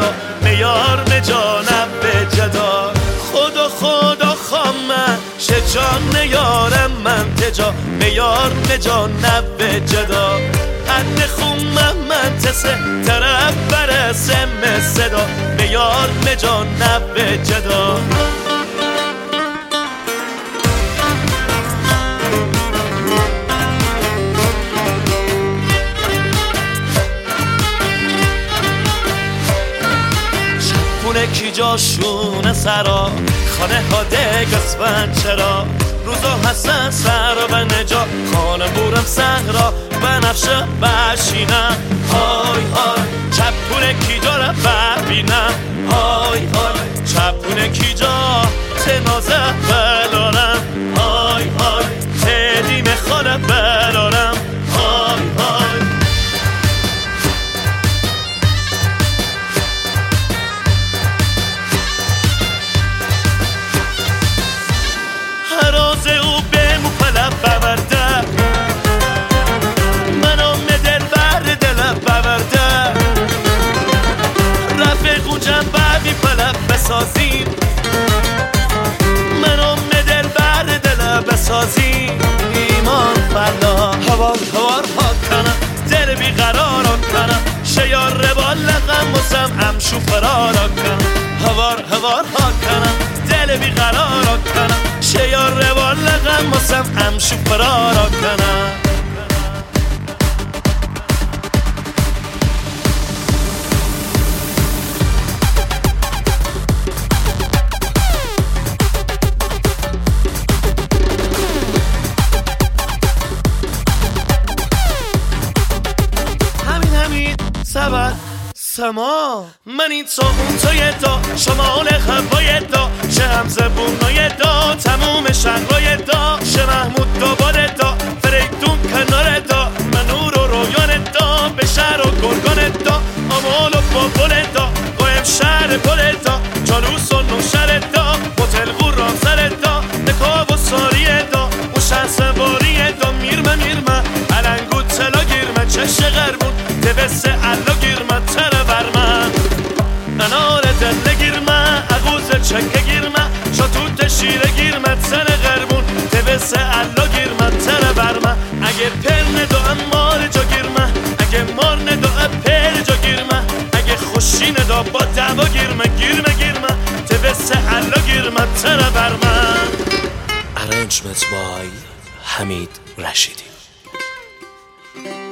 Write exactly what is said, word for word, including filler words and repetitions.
جدا میار نجانم به جدا خدا خدا خامه شجان نیارم من تجا میار نجانم به جدا حد خمه من تسه طرف برسم صدا میار نجانم به جدا خونه کی جاشونه سرا خانه ها دگسفن چرا روزا هستن سر و نجا خانه بورم صحرا بنفشه بشینم های های چپونه کی جا رو ببینم های های چپونه کی جا تنازه بلارم های های تدیم خانه بلارم های های هراز او به مپلب بورده منام دل بر دل بورده رفیق و جنبه بی پلب بسازیم منام دل بر دل بسازیم ایمان فلا هوار هوار ها کنم دل بی قرار کنم شیار روال لغم وسم امشو فرارا کنم هوار هوار ها کنم دل بی قرار کنم شیار روال لغم وسم امشو فرارا کنم همین همین سبت سما من این تو اون توی دا شمال هوای دا شه همزه بونای دا تموم شهرهای دا شه محمود دوباره دا فریدون کنار دا منور و رویان دا به شهر و گرگان دا آمال و بابل دا قایم شهر پل دا جالوس و نوشهر دا هتل غوران سر دا نکاب و ساری دا اون شهر سواری دا میرمه میرمه علنگو تلا گیرمه چش غربون دوست علا گیرمه تره برمه انار دل گیرمه اغوز چکه گیرمه شاتوت شیره گیرمه تره غربون دوست علا گیرمه تره برمه اگه پر ندو امار جا گیرمه اگه مار ندو پر جا گیرمه اگه خوشی ندو با دوا گیرمه گیرمه گیرمه دوست علا گیرمه تره برمه. Arrangement by حمید رشیدی.